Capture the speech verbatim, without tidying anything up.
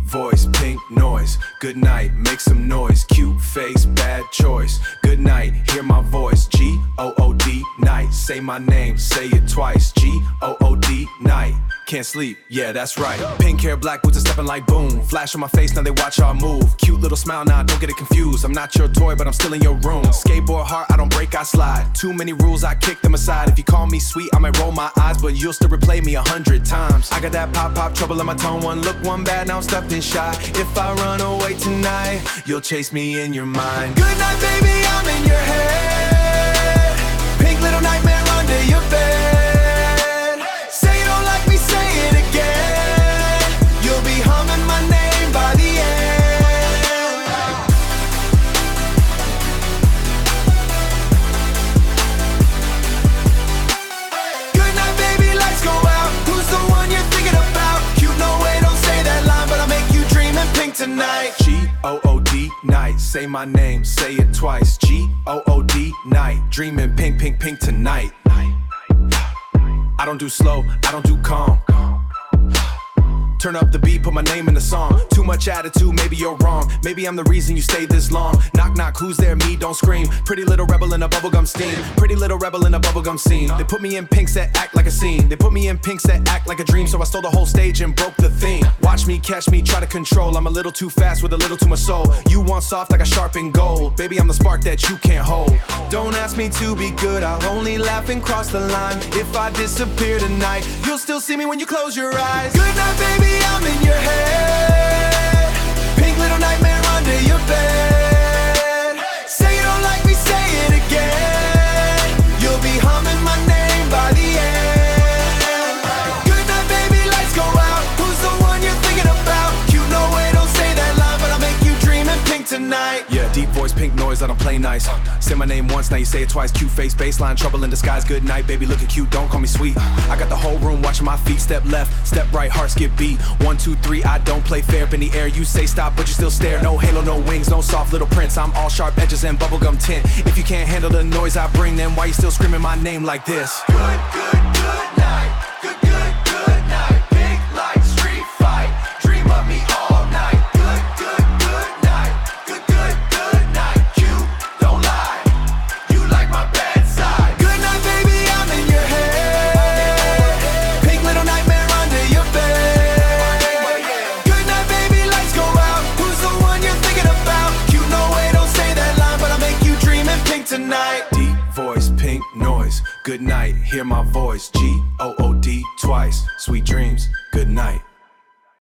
voice, pink noise. Good night, make some noise. Cute face, bad choice. Good night, hear my voice. G O O D night. Say my name, say it twice. G O O D night. Can't sleep, yeah, that's right. Pink hair, black boots, are stepping like boom. Flash on my face, now they watch our move. Cute little smile, now don't get it confused. I'm not your toy, but I'm still in your room. Skateboard heart, I don't break, I slide. Too many rules, I kick them aside. If you call me sweet, I might roll my eyes, but you'll still replay me a hundred times. I got that pop, pop, trouble in my tone. One look, one bad, now I'm stuffed and shy. If I run away tonight, you'll chase me in your mind. Good night, baby, I'm in your head. Pink little nightmare under your bed. Tonight, G O O D night. Say my name, say it twice. G O O D night. Dreaming pink, pink, pink tonight. I don't do slow, I don't do calm. Turn up the beat, put my name in the song. Too much attitude, maybe you're wrong. Maybe I'm the reason you stayed this long. Knock, knock, who's there? Me, don't scream. Pretty little rebel in a bubblegum steam. Pretty little rebel in a bubblegum scene. They put me in pinks that act like a scene. They put me in pinks that act like a dream. So I stole the whole stage and broke the theme. Watch me, catch me, try to control. I'm a little too fast with a little too much soul. You want soft like a sharpened gold. Baby, I'm the spark that you can't hold. Don't ask me to be good, I'll only laugh and cross the line. If I disappear tonight, you'll still see me when you close your eyes. Good night, baby, I'm in your head. Pink little nightmare under your bed. Say you don't like me, say it again. You'll be humming my name by the end. Good night, baby, lights go out. Who's the one you're thinking about? Cute, no way, don't say that line, but I'll make you dream in pink tonight. Yeah, deep voice, pink noise, I don't play nice. Say my name once, now you say it twice. Cute face, baseline, trouble in disguise. Good night, baby, looking cute, don't call me sweet. I got the whole room watching my feet. Step left, step right, heart skip beat. One, two, three, I don't play fair. Up in the air, you say stop, but you still stare. No halo, no wings, no soft little prints. I'm all sharp edges and bubblegum tint. If you can't handle the noise I bring, then why you still screaming my name like this? Good, good, good night. Good, good, good night. Big light, street fight. Dream of me all night. Good, good, good night. Good, good, good night. You don't lie. You like my bad side. Good night, baby, I'm in your head. Pink little nightmare under your bed. Good night, baby, lights go out. Who's the one you're thinking about? Cute, no way, don't say that line, but I'll make you dream in pink tonight. Deep voice, pink noise. Good night, hear my voice. G O O D twice. Sweet dreams.